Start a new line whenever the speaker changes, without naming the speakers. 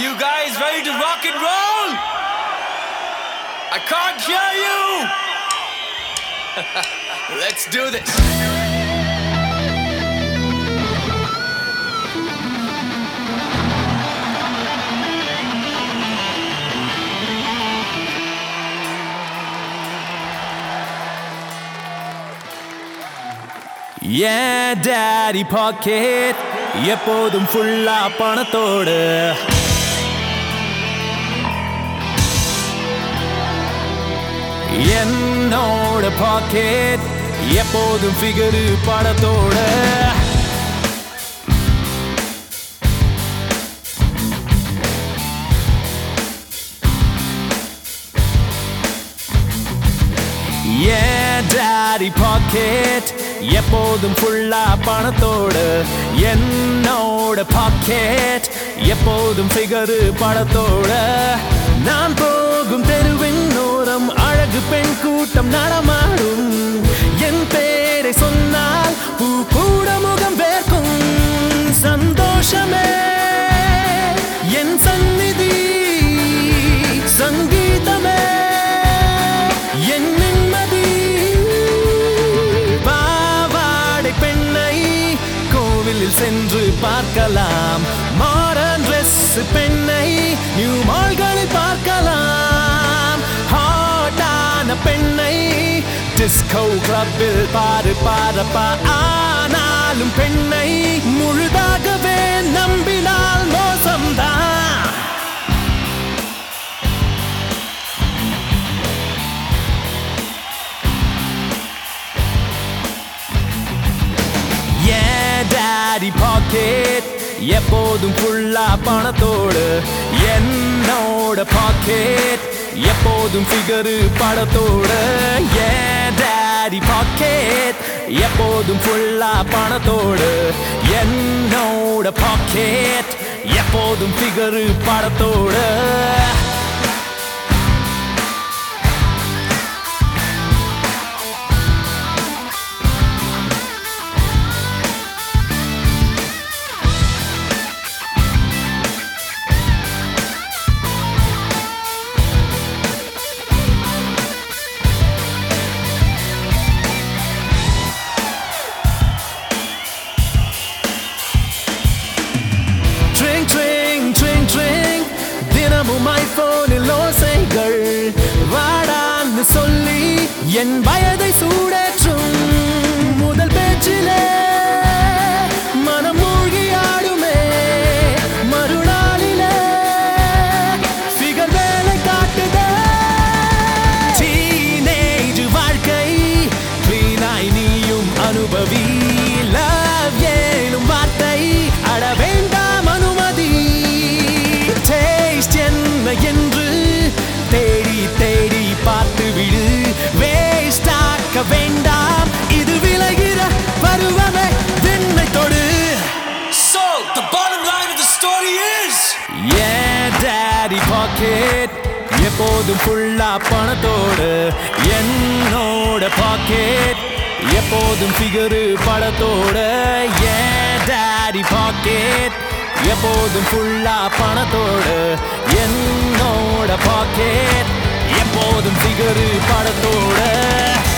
you guys ready to rock and roll? I can't hear you! Let's do this!
Yeah, daddy pocket எப்போதும் ஃபுல்லா பணத்தோடு என்னோட packet எப்போதும் figure படத்தோட daddy pocket எப்போதும் ஃபுல்லா பணத்தோடு என்னோட பாக்கெட் எப்போதும் ஃபிகரு படத்தோட நான் போகும் தெருவின் ஓரம் அழகு பெண் கூட்டம் நடமாடும் என் பேரை சொன்னால் பூ கூட முகம் வேர்க்கும் சந்தோஷமே என் சந்நிதி சங்கீதமே என் நிம்மதி பாவாடை பெண்ணை கோவிலில் சென்று பார்க்கலாம் மாடர்ன் ட்ரெஸ் பெண்ணை நியூ மால்களில் பார்க்கலாம் ஹாட்டான பெண்ணை டிஸ்கோ கிளப்பில் பாருப்பா ஆனாலும் பெண்ணை முழுதாகவே நம்பினால் மோசம்தான் daddy pocket எப்போதும் ஃபுல்லா பணத்தோடு என்னோட பாக்கெட் எப்போதும் ஃபிகரு படத்தோடு daddy pocket எப்போதும் ஃபுல்லா பணத்தோடு என்னோட பாக்கெட் எப்போதும் ஃபிகரு படத்தோடு தினமும் ஐபோனில் ஓசைகள் வாடான்னு சொல்லி என் வயதை சூடேற்றும் முதல் பேச்சிலே மனம் மூழ்கி ஆடுமே மறுநாளிலே சிகர் வேலை காட்டுதே டீனேஜ் வாழ்க்கை வீணாய் நீயும் அனுபவி லவ் ஏனும் வார்த்தை அட வேண்டாம் அனுமதி என்று தேடி தேடி பார்த்து விடு வேஸ்டாக்க வேண்டாம் இது விலகிற பருவமே வெண்ணை தொடு
So, the bottom line of the story is
daddy pocket எப்போதும் ஃபுல்லா பணத்தோடு என்னோட பாக்கெட் எப்போதும் ஃபிகரு படத்தோடு daddy pocket எப்போதும் ஃபுல்லா பணத்தோடு என்னோட பாக்கெட் எப்போதும் ஃபிகரு படத்தோடு